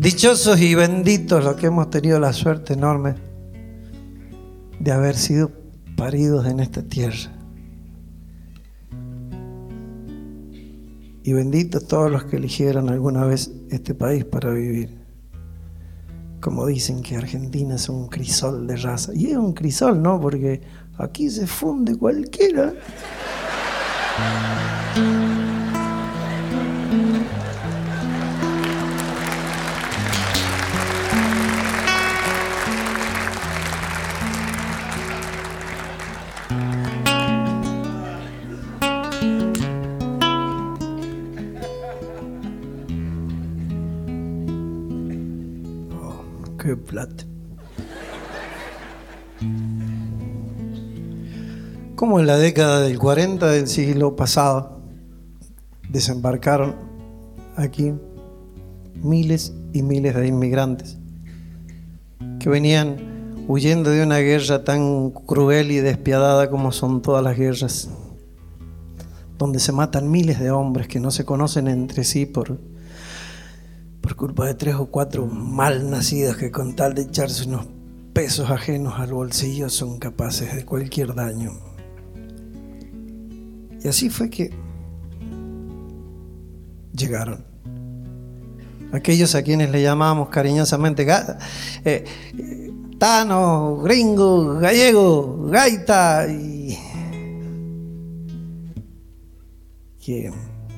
Dichosos y benditos los que hemos tenido la suerte enorme de haber sido paridos en esta tierra. Y benditos todos los que eligieron alguna vez este país para vivir. Como dicen que Argentina es un crisol de raza. Y es un crisol, ¿no? Porque aquí se funde cualquiera. Qué plata. Como en la década del 40 del siglo pasado desembarcaron aquí miles y miles de inmigrantes que venían huyendo de una guerra tan cruel y despiadada como son todas las guerras, donde se matan miles de hombres que no se conocen entre sí por culpa de 3 o 4 mal nacidos que con tal de echarse unos pesos ajenos al bolsillo son capaces de cualquier daño. Y así fue que llegaron aquellos a quienes le llamábamos cariñosamente tanos, gringos, gallegos, gaita, y que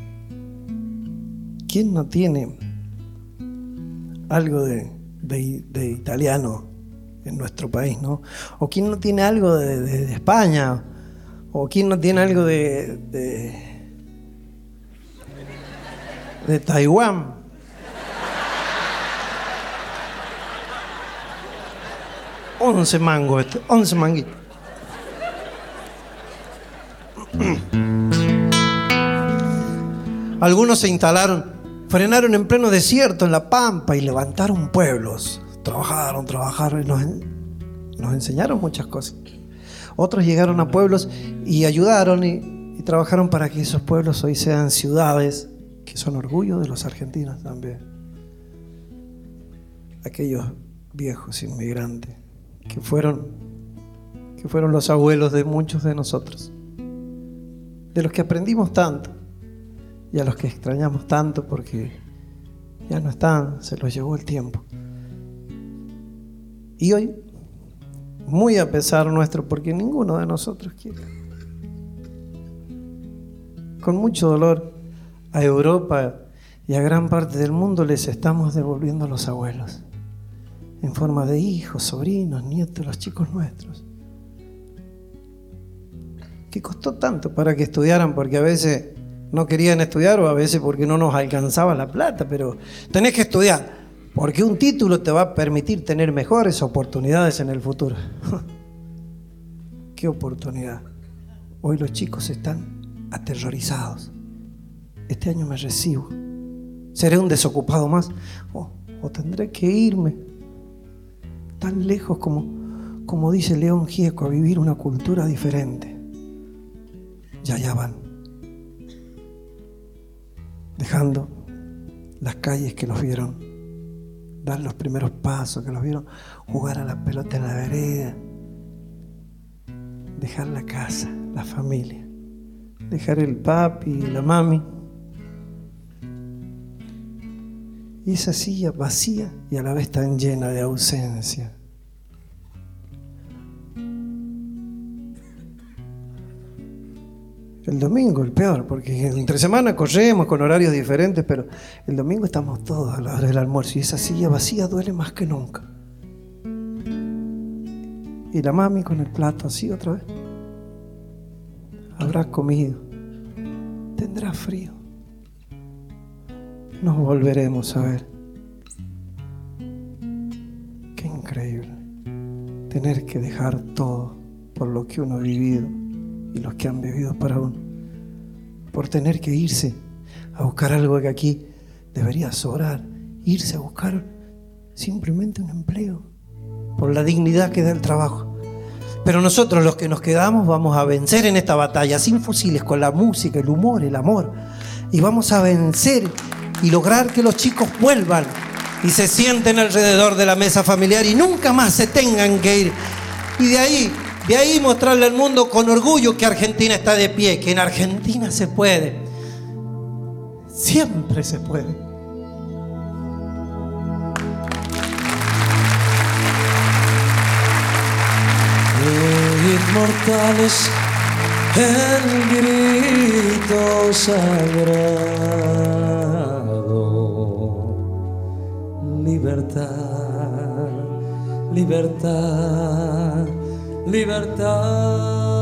¿quién no tiene algo de italiano en nuestro país, ¿no? O quién no tiene algo de España, o quién no tiene algo de Taiwán. $11 mangos, 11 manguitos. Algunos se instalaron, frenaron en pleno desierto, en la pampa, y levantaron pueblos. Trabajaron y nos enseñaron muchas cosas. Otros llegaron a pueblos y ayudaron y trabajaron para que esos pueblos hoy sean ciudades, que son orgullo de los argentinos también. Aquellos viejos inmigrantes que fueron los abuelos de muchos de nosotros, de los que aprendimos tanto y a los que extrañamos tanto porque ya no están, se los llevó el tiempo. Y hoy, muy a pesar nuestro, porque ninguno de nosotros quiere, con mucho dolor, a Europa y a gran parte del mundo les estamos devolviendo a los abuelos en forma de hijos, sobrinos, nietos, los chicos nuestros, que costó tanto para que estudiaran, porque a veces no querían estudiar, o a veces porque no nos alcanzaba la plata, pero tenés que estudiar, porque un título te va a permitir tener mejores oportunidades en el futuro. ¿Qué oportunidad? Hoy los chicos están aterrorizados. Este año me recibo. ¿Seré un desocupado más? ¿O tendré que irme tan lejos como dice León Gieco, a vivir una cultura diferente? Ya van, dejando las calles que los vieron dar los primeros pasos, que los vieron jugar a la pelota en la vereda, dejar la casa, la familia, dejar el papi y la mami, y esa silla vacía y a la vez tan llena de ausencia. El domingo el peor, porque entre semana corremos con horarios diferentes, pero el domingo estamos todos a la hora del almuerzo y esa silla vacía duele más que nunca. Y la mami con el plato así otra vez. Habrá comido, tendrá frío. Nos volveremos a ver. Qué increíble tener que dejar todo por lo que uno ha vivido y los que han vivido para uno, por tener que irse a buscar algo que aquí debería sobrar, irse a buscar simplemente un empleo, por la dignidad que da el trabajo. Pero nosotros, los que nos quedamos, vamos a vencer en esta batalla, sin fusiles, con la música, el humor, el amor, y vamos a vencer y lograr que los chicos vuelvan y se sienten alrededor de la mesa familiar y nunca más se tengan que ir. Y de ahí mostrarle al mundo con orgullo que Argentina está de pie, que en Argentina se puede. Siempre se puede. Inmortales el grito sagrado. Libertad, libertad, libertad.